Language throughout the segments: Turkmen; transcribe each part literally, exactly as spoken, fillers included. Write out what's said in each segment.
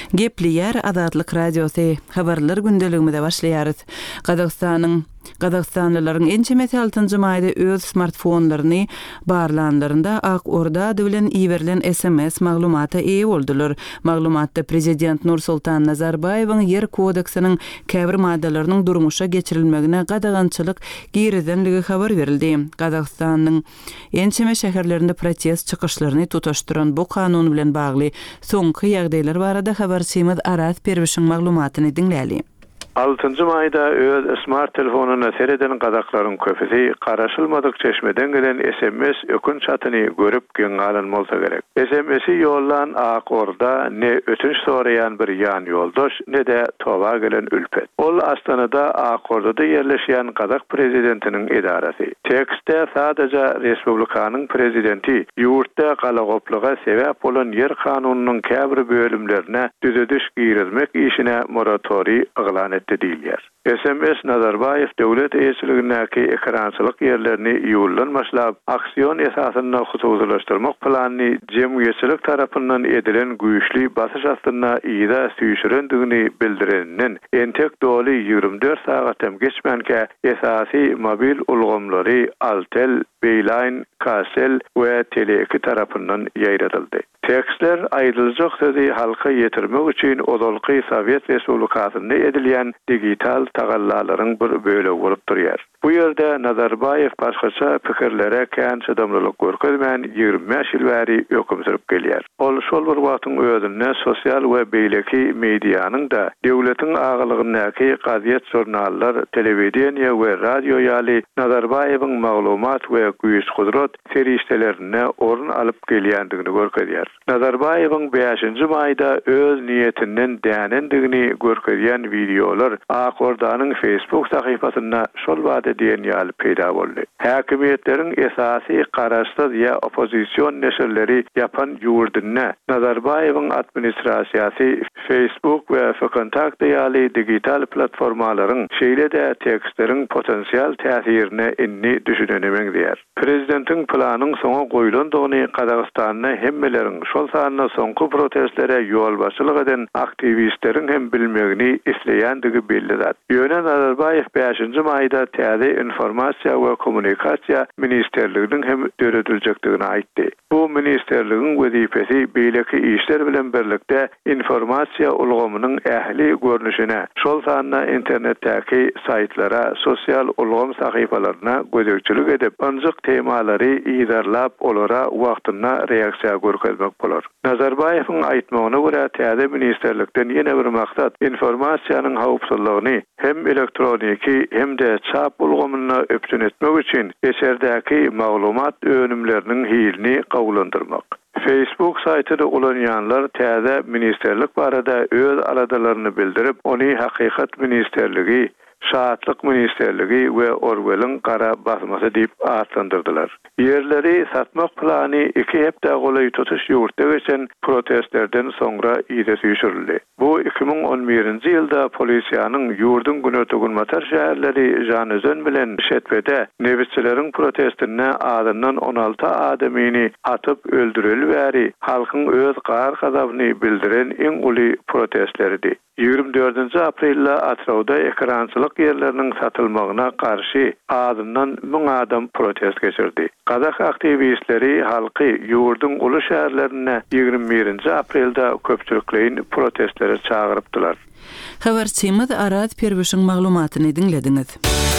Gepli yer Azatlyk Radiosu habarlar gündeligimizde başlaýarys. Gazagstanyň Gazagstanlylaryň ençe altyncy maýda öz smartfonlaryny barlanlarynda Ak Orda bilen iýerilen S M S maglumaty eýe boldular. Maglumatda Prezident Nursultan Nazarbayewiň yer kodeksiniň käbir maddalarynyň durmuşa geçirilmegine gadagançylyk girizdenligi habar berildi. Gazagstanyň ençe şäherlerinde protest çykyşlaryny tutaşdyran bu kanun bilen bagly soňky ýagdaýlar barada habarçymyz Aras Perwişiň maglumatyny dinläli. altyncı maýda öz smart telefonuna sereden gadaklaryň köpüsi garaşylmadyk çeşmeden gelen S M S ökün çatyny görüp geň alan bolsa gerek. S M S'i ýollan Ak Orda ne ötünç soraýan bir ýan ýoldaş ne de towa gelen ülpet. Ol Astanada Ak Ordada ýerleşýän Gazak prezidentiniň edarasy. Tekstde sadece Respublikanyň prezidenti ýurtda galagoplyga sebäp bolan yer kanunynyň käbir bölümlerine düzediş girizmek işine moratori yglan etdi diýilýär. S M S Nazarbayew döwlet eýetçiligindäki ekrançylyk ýerlerini ýollan başlap aksiýon esasyna hususlaşdyrmak planyny jemgyýetçilik tarapyndan edilen güýçli basyş astyna ýa-da süýşürendigini bildirenden entek doly ýygrimi dört sagatem geçmänke esasy mobil ulgamlary Altel, Beeline, Kasel we Tele iki tarapyndan ýaýratyldy. Tekstler aýdyljak sözi halka ýetirmek üçin ozalky Sowet Respublikasyny edilýän digital tagallalaryň bir bölegi bolup durýar. Bu ýerde Nazarbayew başgaça pikirlere kän çydamlylyk görkezmän ýygrimi beş ýyl bäri höküm sürüp gelýär. Ol şol bir wagtyň özünde sosial we beýleki mediýanyň da döwletiň agylygyndaky gaziet jurnallar, telewizioniýa we radio ýaly Nazarbayewiň maglumat we güýç gudrat serişdelerine orun alyp gelýändigini görkezýär. Nazarbayewiň beşinji maýda öz niýetinden dänendigini görkezýän videolar Ak Ordanyň Facebook sahypasyna şol wagt diýen ýaly peýda boldy. Häkimetleriň esasy garaşsyz ýa opozisiýon neşirleri ýapan ýurduny Nazarbayewiň administrasiýasy Facebook we Kontakt ýaly digital platformalaryň şeýle-de tekstleriň potensial täsirini inni düşünenemeň diýär. Prezidentiň planyň soňa goýulandygyny Gazagstanyň hemmeleriň şol sanyna soňky protestlere ýol başçylyk eden aktivistleriň hem bilmegini isleýändigi bellidir. Ýöne Nazarbayew beşinji maýda täze informasiýa we kommunikasiýa ministerliginiň hem dörediljakdygyny aýtdy. Bu ministerligiň wezipesi beýleki işler bilen birlikde informasiýa ulgamynyň ähli görnüşine, şol sanyna internetdäki saytlara, sosial ulgam sahypalaryna gözekçilik edip, anjyk temalary ýerlap olara wagtyna reaksiýa görkezmek bolar. Nazarbayewiň aýtmagyna görä täze ministerlikden ýene bir maksat informasiýanyň hawpsuzlygyny hem elektroniki hem de çap ulgamyna öpsün etmek üçin eşerdäki maglumat önümleriniň hilini gawulandyrmak. Facebook saytyda ulanýanlar täze ministerlik barada öz aradalaryny bildirip, ony hakykat ministerligi, Şahatlyk ministerligi we Orwell'in gara basmasy diýip atlandyrdylar. Yerleri satmak plany iki hepde golay tutuş ýurtda geçen protestlerden soňra ýyda süýşürildi. Bu iki bin on birinji ýylda polisiýanyň ýurdun günötügün matar şäherleri Janözen bilen şetbede newsçileriň protestine adından on alty adamyny atyp öldürilýäri halkyň öz gar gazabyny bildiren iň uly protestlerdi. ýygrimi dördünji aprelde Atrawda ekrançylyk ýerleriniň satylmagyna karşı adından müň adam protest geçirdi. Gazak aktivistleri halky ýurdun uly şäherlerine ýygrimi birinji aprelde köpçülikleýin protestlere çağırypdylar. Habarçymyz Aras Perwişiň maglumatyny dinlediňiz.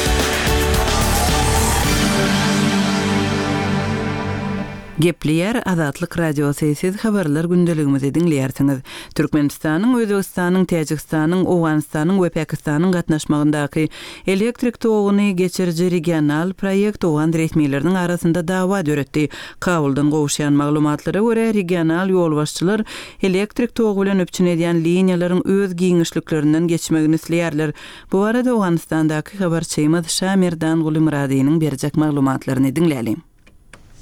Gepli yer Azatlyk Radiosu siz habarlar gündeligimizi dinleýärsiňiz. Türkmenistanyň, Özbegistanyň, Täjikistanyň, Owganistanyň we Pakistanyň gatnaşmagyndaky elektrik toguny geçirji regional proýekt Owgan resmiýetleriniň arasynda dawa döretdi. Kabuldan gowuşýan maglumatlara görä regional ýolbaşçylar elektrik togu bilen öpçün edýän liniýalaryň öz giňişliklerinden geçmegini isleýärler. Bu arada Owganistandaky habarçymyz Şamirdan Gulumradynyň berjek maglumatlaryny dinläli.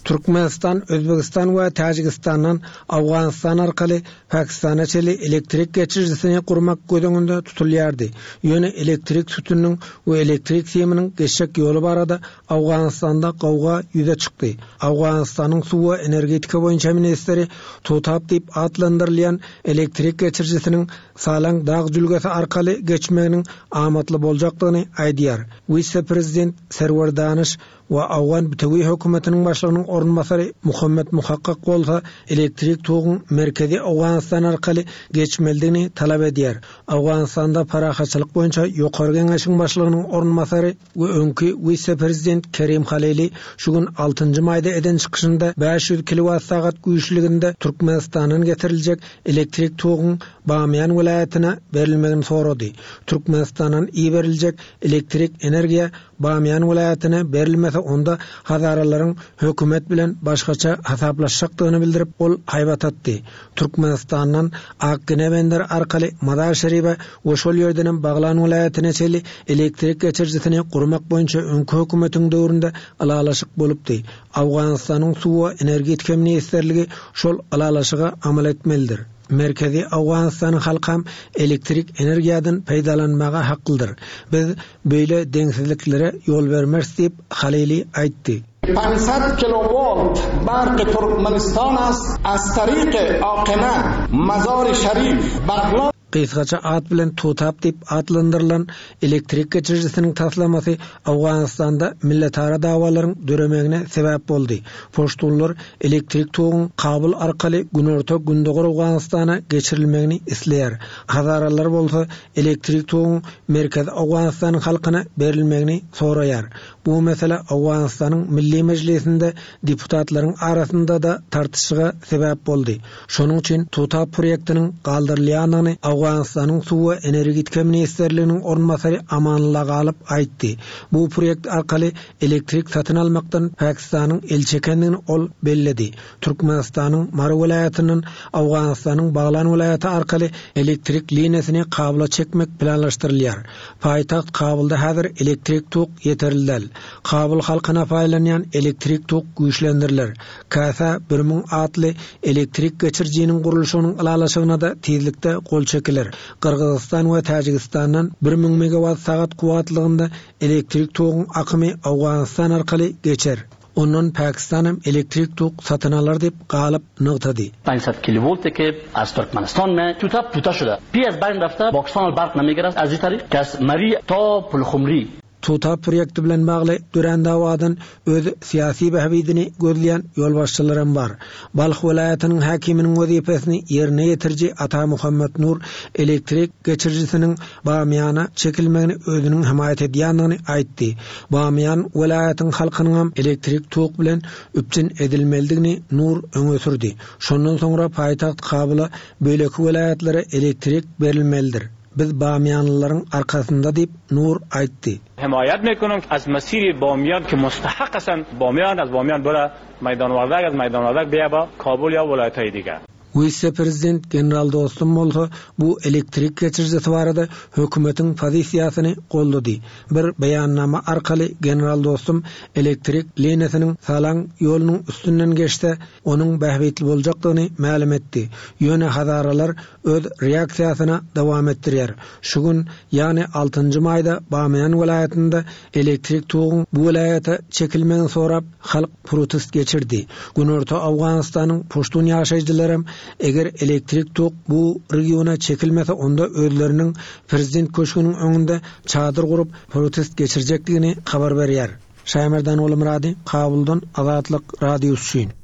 Türkmenistan, Özbekistan we Tajikistandan Awganistan arkaly Pakistana çeli elektrik geçirjisini kurmak gödüňünde tutulýardy. Ýöne elektrik sütünüň we elektrik seminiň geçek ýoly barada Awganistanda gowga ýüze çykdy. Awganistanyň suw we energetika boýunça ministri Tutap diýip atlandyrylýan elektrik geçirjisiniň salaň dag jülgesi arkaly geçmeginiň amatly boljakdygyny aýdýar. Vice-prezident Serwer Danyş we Awgan Bitewi hökümetiniň başlygynyň ornmasary Muhammed Muhakkak bolsa elektrik togyň merkezi Awganistan arkaly geçmeldigini talap edýär. Awganistanda parahaçylyk boýunça ýokary geňeşiň başlygynyň ornmasary we öňki vice-prezident Kerim Halili şu gün altynjy maýda eden çykyşynda beş yüz kilowat saat güýçliginde Türkmenistanyň getiriljek elektrik togyň Bamyan vilayatyna berilmegini sorady. Türkmenistanyň iý beriljek elektrik energiýa Bamyan vilayatyna berilmese onda hazaralaryň hökümet bilen başgaça hasaplaşjakdygyny bildirip ol haýbat atdy. Türkmenistanyň Akgenebender arkaly Mazar Şerife we şol ýerden Baglan vilayatyna çeli elektrik geçirjisini kurmak boýunça öňki hökümetiň döwründe alalaşyk bolupdy. Awganistanyň suw we energetika ministrligi şol alalaşyga amal etmelidir. Merkezi Awganistanyň halkam elektrik energiýadan peýdalanmaga haklydyr. Biz beýle deňsizliklere ýol bermez diýip Halili aýtdy. پانصد کیلووات برق ترکمنستان است از طریق آقنه مزار شریف بغلان Kysgaça at bilen Tutap diýip atlandyrylan elektrik geçirjisiniň taslamasy Awganistanda milletara dawalaryň döremegine sebäp boldy. Poştullar elektrik togyň Kabul arkaly günorta gündogor Awganistana geçirilmegini isleýär. Hazaralar bolsa elektrik togyň merkez Awganistanyň halkyna berilmegini soraýar. Bu mesele Awganistanyň Milli Mejlisinde deputatlaryň arasynda da tartışyga sebäp boldy. Şonuň üçin Tutap proýektiniň galdyrylýanyny Awganistanyň suw we energetika ministrliginiň ornmasary Amanullah Galyp aýtdy. Bu proýekt arkaly elektrik satyn almakdan Pakistanyň elçekendigini ol belledi. Türkmenistanyň Mar vilayatynyň Awganistanyň Baglan vilayaty arkaly elektrik liniýasini Kabulla çekmek planlaşdyrylýar. Paýtaxt Kabulda häzir elektrik tok ýeterli. Kabul halkyna paýlanýan elektrik tok güýçlendirilir. Kasa bir ming atly elektrik geçirjiniň gurulşynyň alalaşygyna da tezlikde gol çekilir. Kırgızistan we Tajikistandan bir ming megawatt saat kuwatlygynda elektrik togyň akymy Awganistan arkaly geçer. Onun Pakistanım elektrik tok satın alar diýip galyp nygtady. پانصد کیلوولت که از ترکمنستان میں توتا پوتا شده. پی از بین رفته باکستان برق نمیگیرد از این طریق که از مری تا پلخمری Tutap proýekti bilen bagly dören dawadan öz syýasy behbidini gözleýän ýolbaşçylarym bar. Balx vilayatynyň hakiminiň wezipesini ýerine ýetirji Ata Muhammed Nur elektrik geçirjisiniň Bamyana çekilmegini özüniň hamaýat edýändigini aýtdy. Bamyan vilayatynyň halkynyň elektrik tok bilen üpçün edilmeligini Nur öňe sürdi. Şondan soňra paýtaxt Kabula böleki vilayatlary elektrik berilmelidir. Biz Bamyanlıların arkasında deyip Nur aýtdy. حمایت میکنم از مسیر بامیان که مستحق هستند بامیان از بامیان بره میدان وردک از میدان وردک بیا با کابل یا ولایت‌های دیگه. Vice-prezident General Dostum bolsa bu elektrik geçirjisi barada hökümetiň pozisiýasyny gollady. Bir beýannama arkaly General Dostum elektrik liniýasynyň salaň ýolunyň üstünden geçse onuň behbetli boljakdygyny ma'lum etdi. Ýöne hazaralar öz reaksiýasyna dowam etdirýär. Şu gün ýani altynjy maýda Bamyan vilayatynda elektrik togyň bu vilayata çekilmegini sorap halk protest geçirdi. Günorta Awganistanyň poştun ýaşaýjylarym eger elektrik tok bu regiona çekilmese onda özleriniň prezident köşküniň öňünde çadır gurup protest geçirjekdigini habar berýär. Şaýmerdan oğlum Radi, Kabuldan Azatlyk radiosu üçin.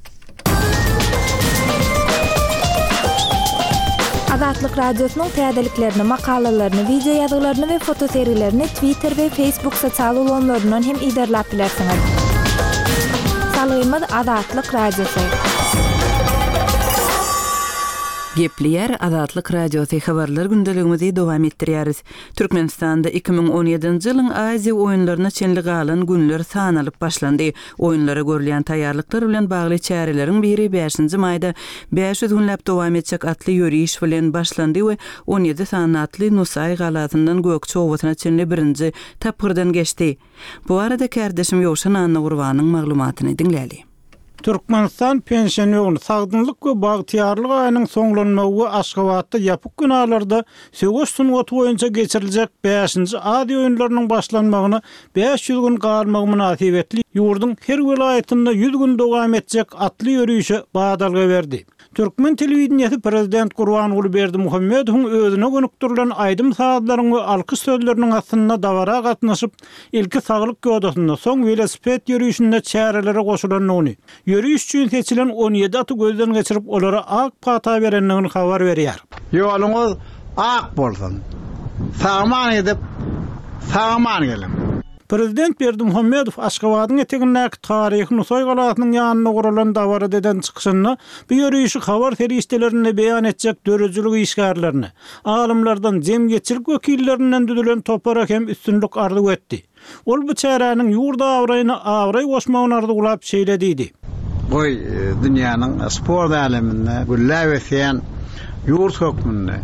Azatlyk radiosynyň täzeliklerini, makalalaryny, video ýazgylaryny we foto seriýlerini Twitter we Facebook sosial ulanlaryndan hem iderläp bilersiňiz. Salaýymyz Azatlyk radiosu. Gepleýär Azatlyk radiosu habarlar gündeligimizi dowam etdirýäris. Türkmenistanda iki ming on ýedinji ýylyň Aziýa oýunlaryna çenli galan günler sanalyp başlandy. Oýunlara görülýän taýýarlyklar bilen bagly çäreleriň biri beşinji maýda beş yüz günläp dowam etjek atly ýöriş bilen başlandy we on ýedi sanatly Nusay galatyndan Gökçe owatyna çenli birinji tapgyrdan geçdi. Bu arada kärdeşim Ýowşan Anna Gurbanyň maglumatyny dinläli. Türkmenistan pensioniýaryny sagdynlyk we bagtyarlyk aýynyň soňlanmagy Aşgabatda ýapyk günalarda söwüş sunwaty boýunça geçiriljek beşinji ady oýunlarynyň başlanmagyny beş ýüz gün galmagy münasibetli ýurdun her welaýatynda ýüz gün dowam etjek atly ýörüýüşe badalga berdi. Türkmen telewizionyasy prezident Gurbanuly Berdimuhammedowyň özüne gönükdirilen aýdym saatlaryň we alky sözleriniň aslynda dawara gatnaşyp ilki saglyk göwdesinde soň velosiped ýörüýüşinde çärelere goşulanyny, ýörüýüş üçin seçilen on ýedi aty gözden geçirip olara ak pata berenligini habar berýär. Ýoluňyz ak bolsun. Sagman edip sagman gelin. Prezident Berdimuhammedow Aşgabatyň etegindäki taryhy Nusoy galasynyň ýanyna guralan dawara deden çykyşyny bu ýörüýüşi habar ferişdelerine beýan etjek dörejçilik işgärlerini, alymlardan jemgyetçilik wekillerinden düzülen topara hem üstünlük ardy etdi. Ol bu çäräniň ýurda awraýyny awraý goşmagyny ardygulap şeýlediydi. Goý dünýäniň sport aleminde güllä wesen ýurt hökmünde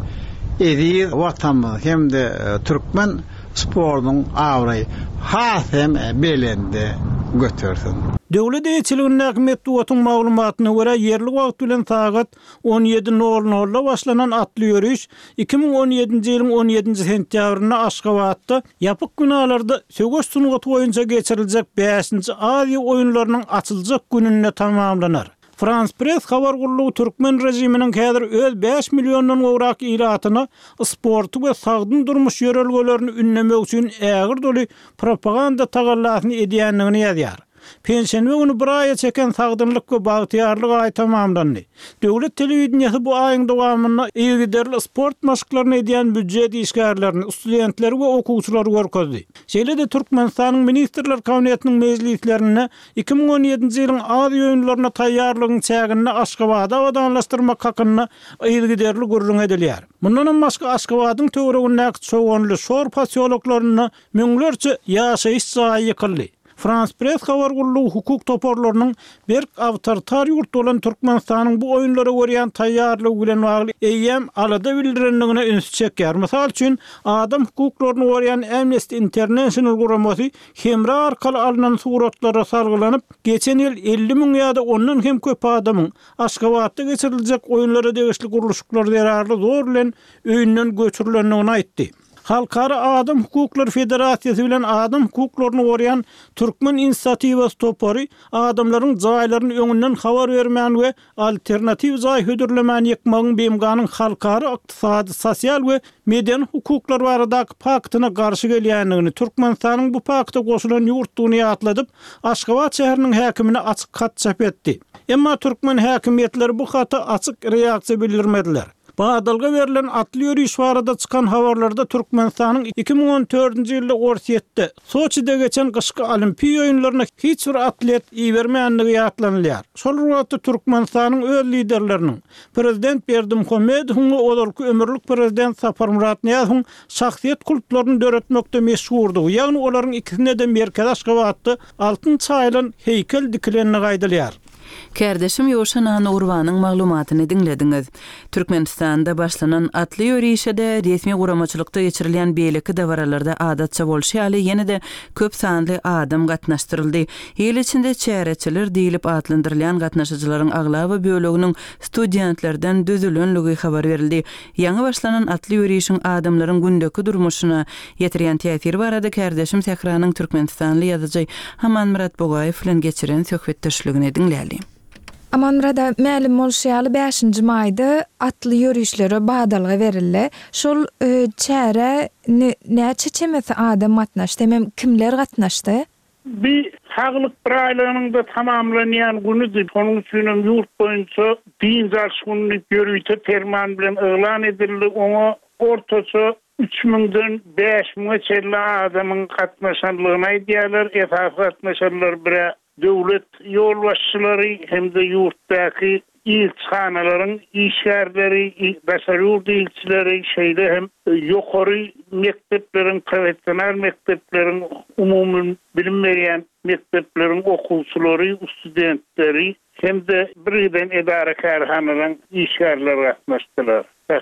edi watanmy hemde türkmen sportun awraý has hem belende götürsün. Döwlet eýçiliginiň häkimet wagtyň maglumatyna görä yerli wagt bilen sagat on ýedi nol nolda başlanan atly ýörüş iki ming on ýedinji ýylyň on ýedinji sentýabrynda Aşgabatda ýapyk günalarda söwüş sunwaty boýunça geçiriljek beşinji Aziýa oýunlarynyň açyljak gününe tamamlanar. France Press habar gurulugy Türkmen rejiminiň häzir öz beş milliýondan gowrak iratyny sporty we sagdyn durmuş ýörelgelerini ünlemek üçin ägir doly propaganda tagallasyny edýänligini ýazýar. Pensioniýa güni bir aýa çeken sagdynlyk we bagtyarlyk aý tamamlandy. Döwlet telewizionyasy bu aýyň dowamyny ýygyderli sport maşklaryny edýän büdjet işgärlerini studentler we okuwçylar görkezdi. Şeýle-de Türkmenistanyň ministrler kabinetiniň mejlislerine iki ming on ýedinji ýylyň ady oýunlaryna taýýarlygyň çägini Aşgabada awadanlaşdyrmak hakyna ýygyderli gurrun edilýär. Mundan başga Aşgabatyň töweregindäki çoğunly şor pasiýologlaryny müňlerçe ýaşaýyş jaýy ýykyldy. France Press habar gurulugy hukuk toporlarynyň berk awtoritar ýurt bolan Türkmenistanyň bu oýunlara görýän taýýarlygy bilen bagly eýem alada bildirenligine üns çekýär. Mysal üçin, adam hukuklaryny görýän Amnesty International guramasy hemra arkaly alynan suratlara sargylanyp, geçen ýyl elli miň ýa-da ondan hem köp adamyň Aşgabatda geçiriljek oýunlara degişli guruluşlar zararly zor bilen öýünden göçürilendigini aýtdy. Halkara Adam Hukuklary Federasiýasy bilen adam hukuklaryny gorýan Türkmen inisiatiwasy topary adamlaryň jaýlaryny öňünden habar bermän we alternativ jaý hödürlemän ýykmagyň beýimganyň halkara ykdysady, sosial we median hukuklar baradaky paktyna garşy gelýänligini, Türkmenistanyň bu pakta goşulan ýurtduny atladyp Aşgabat şäheriniň häkimine açyk hat çap etdi. Emma Türkmen häkimetleri bu hata açyk reaksiýa bildirmediler. Badalga verilen atly ýörüýüş barada çykan habarlarda Türkmenistanyň iki ming on dördünji ýylda Orsiýetde Soçida geçen gyşky olimpiýa oýunlaryna hiç bir atlet iýermänligi ýatlanylýar. Şol wagtda Türkmenistanyň öz liderleriniň prezident Berdimuhammedowyň we olarky ömürlük prezident Sapar Muratniýazowyň şahsiýet kultlaryny döretmekde meşhurdygy. Ýagny olaryň ikisine de merkez Aşgabatda altyn çaýlan heykel dikilenini gaýdylýar. Kärdeşim Ýoşan Nurwanyň maglumatyny dinlediňiz. Türkmenistanda başlanan atly ýörüýüşde resmi guramaçylykda geçirilen beýleki dawaralarda adatça bolşy ýaly ýene-de köp sanly adam gatnaşdyryldy. Ýyl içinde çäreçiler diýilip atlandyrılan gatnaşyjylaryň aglaby böleginiň studentlerden düzülenligi habar berildi. Ýaňy başlanan atly ýörüýüşiň adamlaryň gündäki durmuşyna ýetirýän täsiri barada Kärdeşim Sehranyň Türkmenistanly ýazyjy Haman Murat Bogaýew bilen geçiren söhbetdeşligini dinläli. Aman burada məlim bolşaýaly beşinji maýda atly ýörüýüşlere badalga berildi. Şol e, çäre näçe çemesi adam gatnaşdy, hem kimler gatnaşdy? Bir saglyk bir aýlanyňda tamamlanýan güni onuň üçin ýurt boýunça din zarşgyny ýörüýte ferman bilen elan edildi. Oňa ortaça üç miňden beş miňe çelli adamyň gatnaşanlygyny aýdýarlar. Esas gatnaşanlar bir döwlet ýolbaşçylary hem de ýurtdaky ilçhanalaryň işgärleri, başarýur dilçileri, şeýle hem ýokary mektepleriň, professional mektepleriň, umumy bilim berýän mektepleriň okuwçylary, studentleri hem de birden edara karhanalaryň işgärleri gatnaşdylar.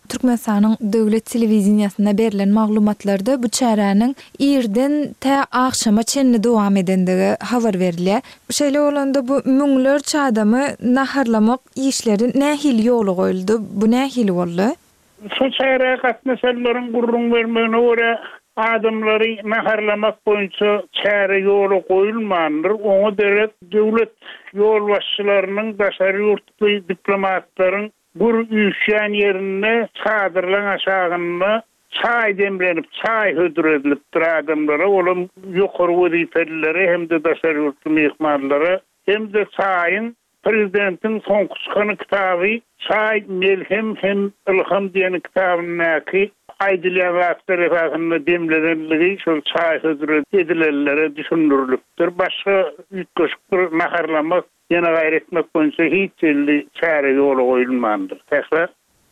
Türkmenistanyň döwlet telewizionyasynda berilen maglumatlarda bu çäräniň irden tä akşama çenli dowam edendigi habar berilýär. Şeýle bolanda bu müňlerçe adamy naharlamak işleri nähil ýoly goýuldy? Bu nähil boldy? Şu çäre gatnaşanlaryň gurrun bermegine görä adamlary naharlamak boýunça çäre ýoly goýulmandyr. Oňa derek döwlet ýol başçylarynyň daşary ýurtly diplomatlaryň bir üýşän ýerine çadyrlaň aşagyna çay demlenip, çay hödüredilip adamlara, olam ýokary wezipelilere hem-de daşary ýurtly mehmanlara, hem-de çaýyň Prezidentin son kuşkanı kitabı Çay Melhem hem Ilham diýen kitabyny aýdylýan wagtlar efasynda demleniligi şol çay hödüret edilenlere düşünürilipdir. Başga ýetgeşik naharlamak ýene gaýretmek boýunça hiç çelli çäre ýoly goýulmandyr. Täsir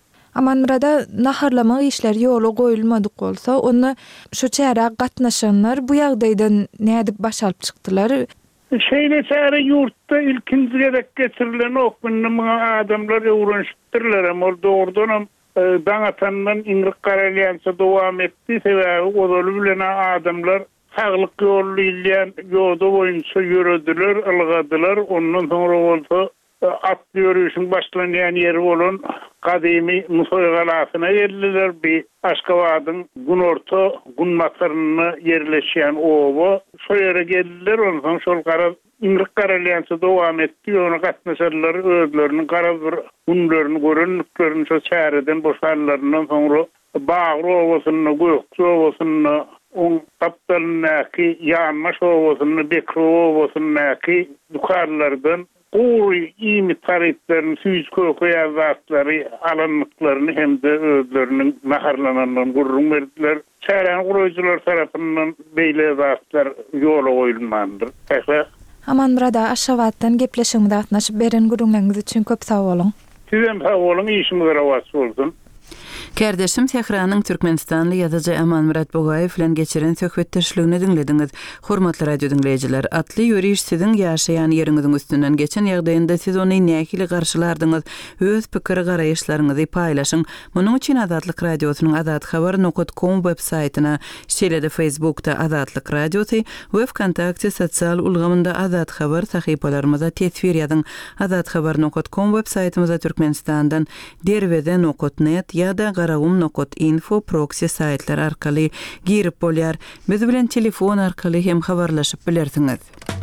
Amanrada naharlama işler ýoly goýulmadyk bolsa, onu şu çäre gatnaşanlar bu ýagdaýdan nädip baş alyp çykdylar? Şeýle çäre ýurtda ilkinji gerek geçirilen okmyny adamlar öwrenşdirler, ama dogrudan daňatandan İngrik Karalyansa dowam etdi. Sebäbi odaly bilen adamlar haglyk ýol bilýän ýolda boýunça ýörediler, ylgadylar. Ondan soňra bolsa atly ýörüşiň başlanýan ýeri bolan gadymy Musoy galasyna geldiler. Bir Aşgabatyň günorta günmatlaryna ýerleşýän owa şo ýere geldiler. Ondan şol gara İngrik Karalyansa dowam etdi. Onu gatnaşanlar özleriniň gara bir günlerini görenliklerini şo çäreden boşanlaryndan soňra Bağır owasyny, Gökçe owasyny, on tapdalnäki ýanmaş owasyny, Bekri owasyny dukarlardan Uy imi tariflerini, süýüz kököýär zatlary alanlyklaryny hem-de özleriniň naharlanandan gurrun berdiler. Çären guruýjylar tarapyndan beýle zatlar ýoly goýulmandyr. Täsir Amanrada Aşgabatdan gepleşigimde gatnaşyp beren gurrunlaryňyz üçin köp sag bolun. Sizem sag bolun, işimiz rawat bolsun. Kerdeşim Tehranyň Türkmenistanly ýazyjy Amanmurat Bogaýew bilen geçiren söhbetdeşligini dinlediňiz. Hormatly radio dinleýijiler, atly ýöriş siziň ýaşaýan ýeriňiziň üstünden geçen ýagdaýynda siz ony nähili garşylardyňyz, öz pikir garaýyşlaryňyzy paýlaşyň. Munuň üçin Azatlyk radiosynyň azat habar nokta com web saýtyna, şeýle-de Facebookda Azatlyk radiosy we Wkontakte sosial ulgamynda Azat habar sahypalarymyza tesvir ýazyň. azat habar nokta com web saýtymyza Türkmenistandan derwede nokta net ýa-da garawum nokta info proxy saytlar arkaly girip bolýar. Biz bilen telefon arkaly hem habarlaşyp bilersiňiz.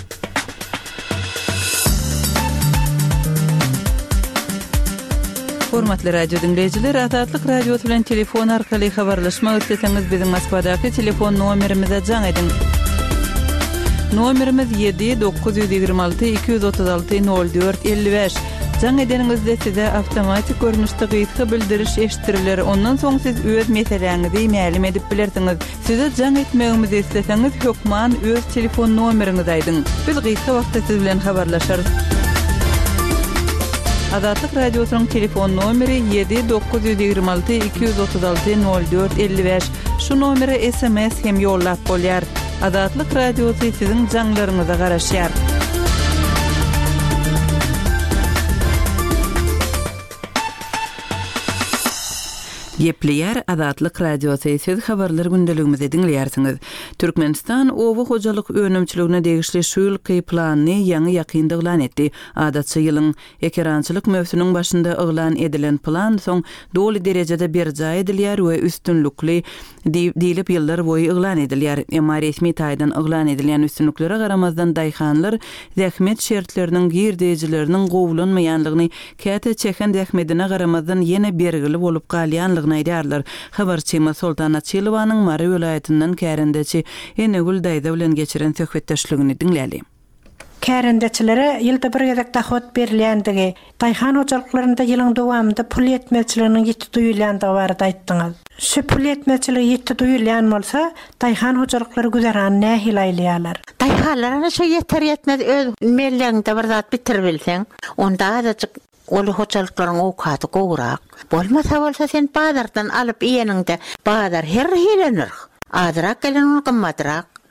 Hormatly radio dinleýijiler, Azatlyk radiosu bilen telefon arkaly habarlaşmak isleseňiz biziň Moskvadaky telefon nomerimize jaň edin. Nomerimiz yedi dokuz yüz ýigirme alty iki yüz otuz alty nol dört elli beş. Jaň edeningizde size awtomatik görnüşde gyýtgy bildiriş eşitdiriler. Ondan soň siz öz meseleňizi ma'lum edip bilersiňiz. Size jaň etmegimizi isleseňiz hökman öz telefon nomeriňizi aýdyň. Biz gyýtgy wagtda siz bilen habarlaşarys. Azatlyk radiosynyň telefon nomeri yedi dokuz yüz ýigirme alty iki yüz otuz alty nol dört elli beş. Şu nomere S M S hem ýollap bolýar. Azatlyk radiosy siziň jaňlaryňyza garaşýar. Gepleýär Azatlyk radiosu siz habarlar gündeligimizi dinleýärsiňiz. Türkmenistan owa hojalyk önümçiligine degişli şu ýylky planyny ýaňy ýakynda eglan etdi. Adatçy ýylyň ekerançylyk mövsüminiň başynda eglan edilen plan soň doly derejede berja edilýär we üstünlükli diýilip ýyllar boýy eglan edilýär. Emma resmi taýdan eglan edilen üstünliklere garamazdan daýhanlar zähmet şertleriniň girdijileriniň gowulanmaýanlygyny käte çeken zähmetine garamazdan ýene bergili bolup galýanlygyny aýdarlar. Habarçyma Sultan Açylowanyň Mary welaýatynyň Kärendeçi Enegül daýda bilen geçiren söhbetdeşligini dinläli. Kärendeçilere ýylda bir gezek tahwat berilýändigi, daýhan hojalyklarynda ýylyň dowamında pul ýetmezçiliginiň ýetdi duýulýandygy barada aýtdyňyz. Şu pul ýetmezçiligi ýetdi duýulýan bolsa, daýhan hojalyklary güzerany nähil aýlaýarlar. Daýhanlaryň şu ýeter ýetmez öz melleňde bir zat bitirip bilseň, onda azajyk olu hojalyklaryň okaty gowrak. Bolmasa bolsa sen bazardan alyp ýeňinde bazar her hilenir. Azrak gelen ol gymmatrak.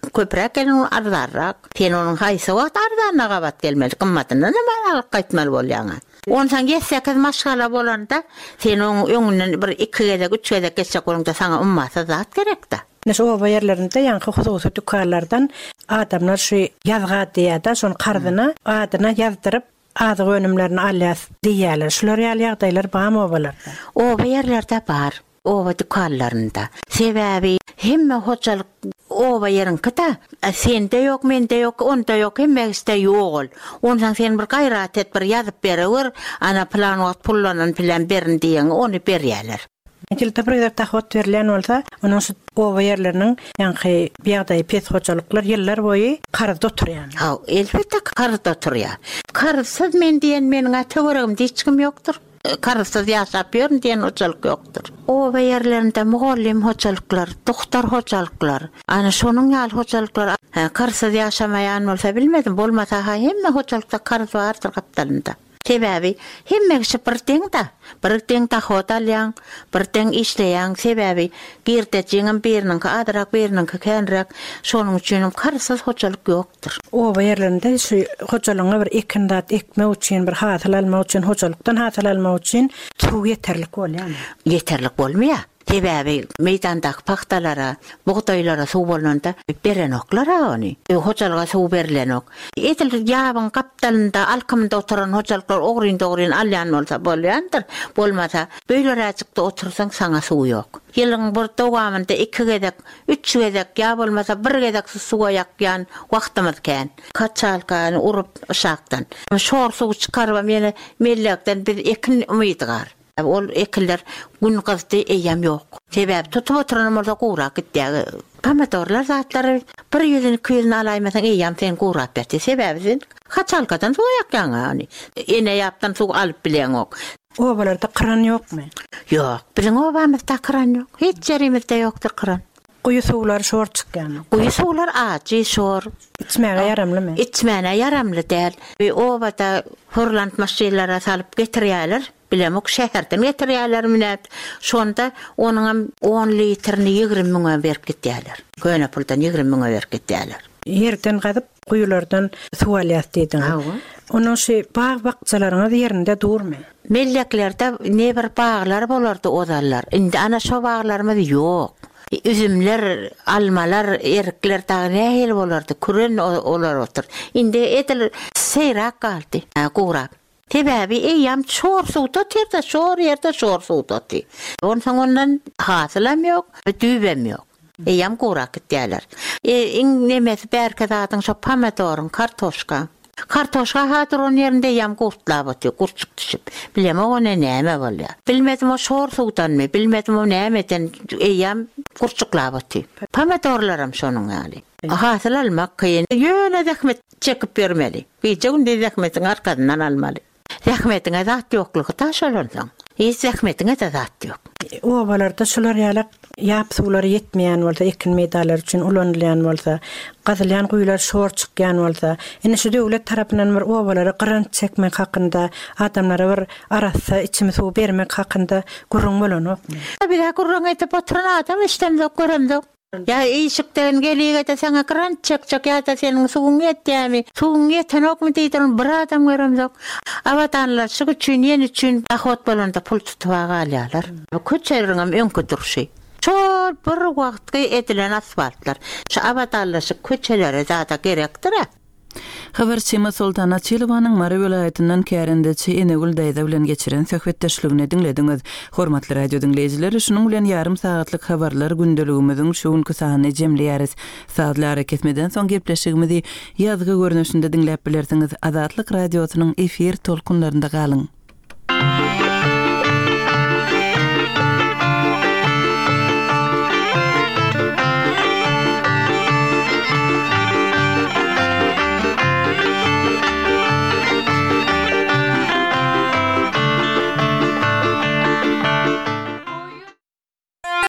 köprek gelin ardarrak. Sen onun haysı wagt ardanna gabat gelmeli. Qymmatyna nima alyp gaýtmaly bolýaňa. Onsan geçsek maşgala bolanda sen onun öňünden bir iki gezek, üç gezek geçsek bolanda sana ummasa zat gerek da. Nes o yerlerinde yankı hususy dükkanlardan adamlar şu yazga diýär, şonu qardyna adyna ýazdyrıp adı önümlerini alyas diýerler. Şular ýaly ýagdaýlar barmy bolar? O yerlerde bar. O dükkanlarında. Sebebi hemme hoçalyk o ýeriňki da sende yok, mende yok, onda yok, hemmegiste ýok. Ondan sen bir gaýrat et, bir ýazyp berewer, ana plan wagt pullanan plan berin diýen, ony berýärler. Ýylda bir ýerde tahot berilen bolsa, onuň şu o ýerleriniň ýanky biýagdaý pes hoçalyklar ýyllar boýy qarda oturýan. Ha, elbetde qarda oturýar. Qarsyz men diýen meniň atywerigimde hiç kim ýokdur. Karısız yaşap ýörün diýen hoçalyk ýokdur. O yerlerinde mugallim hoçalyklar, doktor hoçalyklar, ana şonuň ýaly hoçalyklar, karısız yaşamaýan bolsa bilmedim, bolmasa ha hemme hoçalykda karys bardyr gapdalynda. Sebebi hemme kişi bir teňde, bir teňde hotalýan, bir teň işleýän, sebebi girdejiňin biriniň adrak biriniň kenrak, şonuň üçin karysız hoçalyk ýokdur. O yerlerinde şu hoçalyňa bir ekindat ekmek üçin, bir hasyl almak üçin, hoçalykdan hasyl almak üçin suw ýeterlik bolýar. Ýeterlik bolmaýar. Sebebi meydandaky paxtalara, buğdaýlara suw bolanda berenoklar ony. Hoçalyga suw berilenok. Etil ýabyň gapdalynda alkymda oturan hoçalyklar ogryn dogryn alýan bolsa bolýandyr. Bolmasa beýle raçykda otursaň saňa suw ýok. Ýylyň bir dowamynda iki gezek, üç gezek ýa bolmasa bir gezek suwa ýakýan wagtymyz kän. Kaçalkany urup uşakdan. Şor suw çykaryp meni mellekden bir ekin umydygar. Ol ekiller gün gazdy eýem ýok. Sebäp tutup oturan bolsa gura gitdi. Pomidorlar zatlary bir ýüzüni iki ýüzüni alaýmasaň eýem sen gura berdi. Sebäbi sen kaçalkadan suw ýakýan ony. Ene ýapdan suw alyp bilen ok. O bolarda kran ýokmy? Ýok, biziň obamyzda kran ýok. Hiç jerimizde ýokdur kran. Guýy suwlar şor çykýan. Guýy suwlar ajy şor. İçmäge yaramlymy? İçmäge yaramly däl. We obada hurlant maşinlara salyp getirýärler. Bilemok şäherden getirýärler minät. Şonda onuň on litrini ýygrimi miňe berip gitýärler. Göne puldan ýygrimi miňe berip gitýärler. Ýerden gadyp guýulardan suw alýas diýdiň. Onuň şu bağ bakçalaryňyz ýerinde durmy? Melleklerde ne bir bağlar bolardy odallar. Indi ana şo bağlarymyz ýok. Üzümler, almalar, erikler tağı nähil bolardy. Kuren olar otur. Indi etil seyrak galdy. Gurap. Sebebi eýam şor suw tutýar, şor ýerde şor suw tutýar. Ondan ondan hasylam ýok, düýbem ýok. Eýam gurak gitýärler. Iň nemesi berke zatyň şo pomidorun, kartoşka. Kartoşka hatyr onun ýerinde eýam gurtlap otýar, gurçuk düşüp. Bilemem ona näme bolýar. Bilmedim o şor suwdanmy, bilmedim o nämeden eýam gurçuklap otýar. Pomidorlarym şonuň ýaly. Hasyl almak kyn. Ýöne zähmet çekip bermeli. Beýje günde zähmetiň arkasyndan almaly. Zähmetiňe zat ýoklugy taşalansaň, hiç zähmetiňe de zat ýok. O balarda şular ýaly ýap suwlary ýetmeýän bolsa, ekin meýdanlar üçin ulanylýan bolsa, gazylýan guýlar şor çykýan bolsa, ene şu döwlet tarapyndan bir obalary gyrant çekmek hakynda, adamlara bir arassa içimi suw bermek hakynda gurrun bolanok. Bir ha gurrun etip oturan adam işlemde göremdi. Ya ýyşykdan gelýär sana grant çek-çek ýa-da seniň suwuň ýetýärmi? Suwuň ýetenok mu diýdiň bir adam göremzok. Awatanlar şu üçin ýene üçin ahot bolanda pul tutup alýarlar. Köçeriňem öňkü durşy. Çor bir wagtga edilen asfaltlar. Şu awatanlar şu köçelere zata gerekdir. Habarçyma Sultana Çylwanyň Mary welaýatynyň kärendeçi Enegül daýda bilen geçiren söhbetdeşligini dinlediňiz. Hormatly radio dinleýijileri, şunuň bilen ýarym sagatlyk habarlar gündeligimiziň şu günkü sahany jemleýäris. Saatlar kesmeden soň gepleşigimizi ýazgy görnüşinde dinläp bilersiňiz. Azatlyk radiosynyň efir tolkunlarynda galyň.